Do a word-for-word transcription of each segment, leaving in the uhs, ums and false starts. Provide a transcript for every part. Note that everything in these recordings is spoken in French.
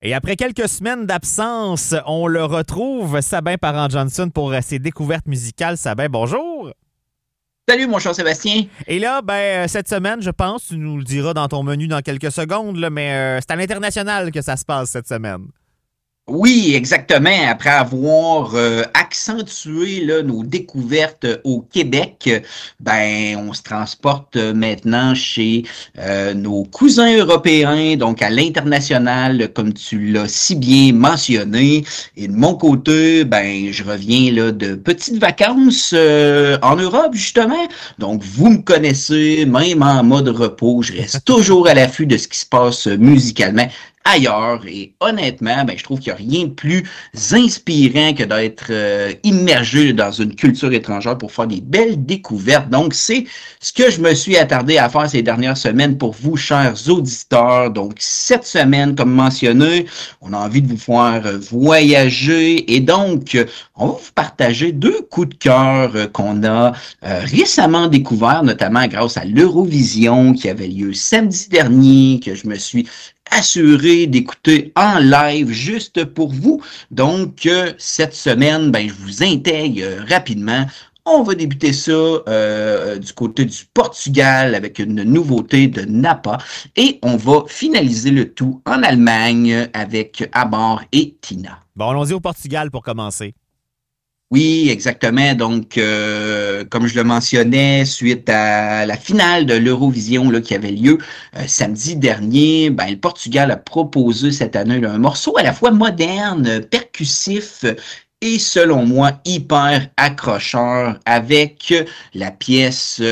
Et après quelques semaines d'absence, on le retrouve, Sabin Parent-Johnson, pour ses découvertes musicales. Sabin, bonjour! Salut mon cher Sébastien. Et là, ben, cette semaine, je pense, tu nous le diras dans ton menu dans quelques secondes, là, mais euh, c'est à l'international que ça se passe cette semaine. Oui, exactement. Après avoir euh, accentué là, nos découvertes au Québec, euh, ben on se transporte euh, maintenant chez euh, nos cousins européens, donc à l'international, comme tu l'as si bien mentionné. Et de mon côté, ben je reviens là de petites vacances euh, en Europe justement. Donc vous me connaissez, même en mode repos, je reste toujours à l'affût de ce qui se passe euh, musicalement ailleurs. Et honnêtement, ben, je trouve qu'il n'y a rien de plus inspirant que d'être euh, immergé dans une culture étrangère pour faire des belles découvertes. Donc, c'est ce que je me suis attardé à faire ces dernières semaines pour vous, chers auditeurs. Donc, cette semaine, comme mentionné, on a envie de vous faire voyager et donc, on va vous partager deux coups de cœur euh, qu'on a euh, récemment découverts, notamment grâce à l'Eurovision qui avait lieu samedi dernier, que je me suis assuré d'écouter en live juste pour vous. Donc, euh, cette semaine, ben, je vous intègre euh, rapidement. On va débuter ça euh, du côté du Portugal avec une nouveauté de Napa et on va finaliser le tout en Allemagne avec Amor et Tina. Bon, allons-y au Portugal pour commencer. Oui, exactement. Donc, euh, comme je le mentionnais, suite à la finale de l'Eurovision là, qui avait lieu euh, samedi dernier, ben, le Portugal a proposé cette année là, un morceau à la fois moderne, percussif et selon moi hyper accrocheur avec la pièce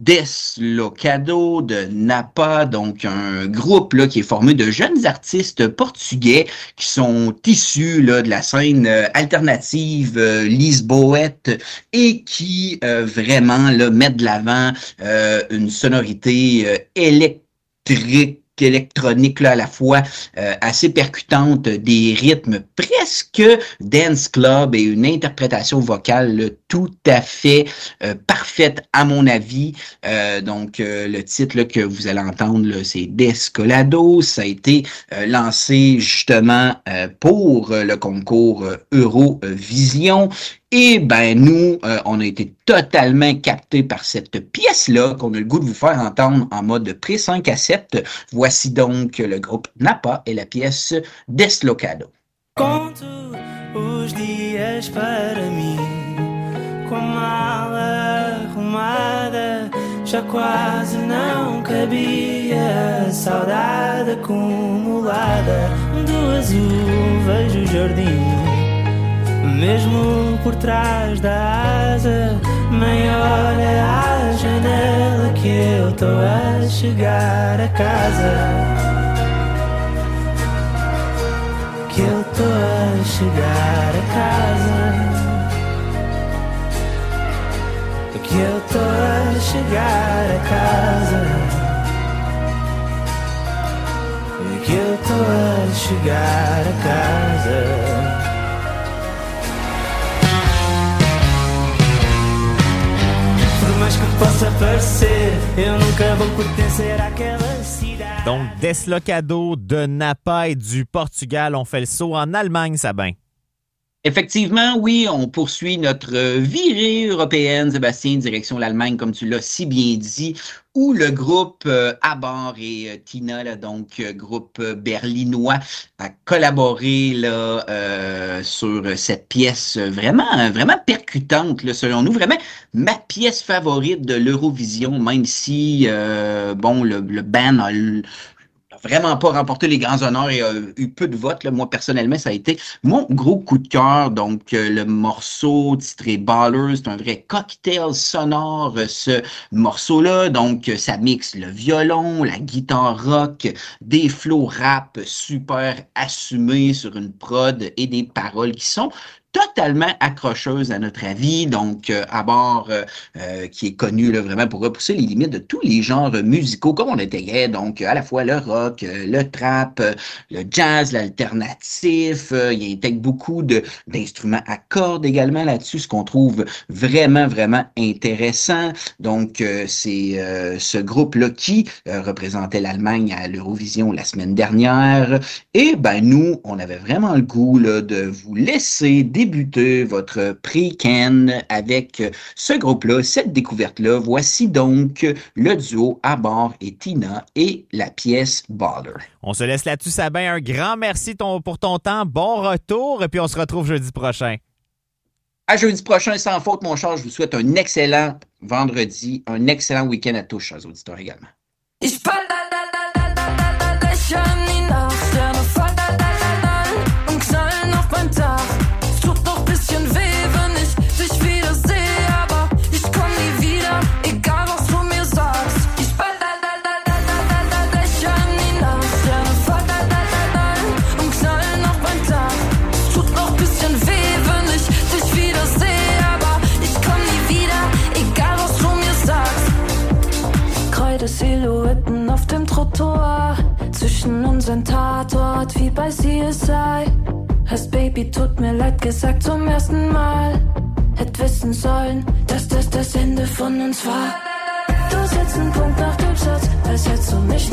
Deslocado de Napa, donc un groupe là, qui est formé de jeunes artistes portugais qui sont issus là, de la scène euh, alternative euh, lisboète et qui euh, vraiment là, mettent de l'avant euh, une sonorité euh, électrique électronique là, à la fois euh, assez percutante, des rythmes presque dance club et une interprétation vocale là, tout à fait euh, parfaite à mon avis. Euh, donc euh, le titre là, que vous allez entendre, là, c'est Descolado. Ça a été euh, lancé justement euh, pour euh, le concours euh, Eurovision. Et ben nous, euh, on a été totalement captés par cette pièce-là qu'on a le goût de vous faire entendre en mode pré cinq à sept. Voici donc le groupe Napa et la pièce Deslocado. Conto os dias para mim, com a mala arrumada, já quase não cabia, saudade acumulada do azul, vejo o jardim. Mesmo por trás da asa, maior é a janela que eu tô a chegar a casa. Que eu tô a chegar a casa. Que eu tô a chegar a casa. Que eu tô a chegar a casa. Mas que possa parecer, eu nunca vou pertencer àquela cidade. Donc, Deslocado de Napa et du Portugal. On fait le saut en Allemagne, Sabin. Effectivement, oui, on poursuit notre virée européenne, Sébastien, direction l'Allemagne, comme tu l'as si bien dit, où le groupe euh, Abor et euh, Tina, là, donc euh, groupe euh, berlinois, a collaboré là, euh, sur cette pièce vraiment, vraiment percutante, là, selon nous, vraiment ma pièce favorite de l'Eurovision, même si, euh, bon, le, le band a vraiment pas remporté les grands honneurs et a eu peu de votes. Là. Moi, personnellement, ça a été mon gros coup de cœur. Donc, euh, le morceau titré Ballers, c'est un vrai cocktail sonore, euh, ce morceau-là. Donc, euh, ça mixe le violon, la guitare rock, des flows rap super assumés sur une prod et des paroles qui sont totalement accrocheuse à notre avis, donc euh, à bord euh, euh, qui est connu là, vraiment pour repousser les limites de tous les genres musicaux, comme on intégrait donc à la fois le rock, euh, le trap, euh, le jazz, l'alternatif, euh, il intègre beaucoup de, d'instruments à cordes également là-dessus, ce qu'on trouve vraiment, vraiment intéressant. Donc, euh, c'est euh, ce groupe-là qui euh, représentait l'Allemagne à l'Eurovision la semaine dernière, et ben nous, on avait vraiment le goût là, de vous laisser débuter votre pré-Ken avec ce groupe-là, cette découverte-là. Voici donc le duo Abor et Tina et la pièce Baller. On se laisse là-dessus, Sabin. Un grand merci ton, pour ton temps. Bon retour et puis on se retrouve jeudi prochain. À jeudi prochain, sans faute, mon cher. Je vous souhaite un excellent vendredi, un excellent week-end à tous, chers auditeurs également. Ich fall Löcher in die Nacht, Sterne fallen und knallen auf mein Dach. Es tut noch ein bisschen weh, wenn ich dich wieder sehe, aber ich komm nie wieder, egal was du mir sagst. Ich fall Löcher in die Nacht, Sterne fallen und knallen auf mein Dach. Es tut noch ein bisschen weh, wenn ich dich wieder sehe, aber ich komm nie wieder, egal was du mir sagst. Kreide-Silhouetten auf dem Trottoir, zwischen unseren Tatort wie bei C S I. Hast Baby, tut mir leid gesagt zum ersten Mal. Hätt wissen sollen, dass das das Ende von uns war. Du setzt einen Punkt nach dem Satz, als hättest du mich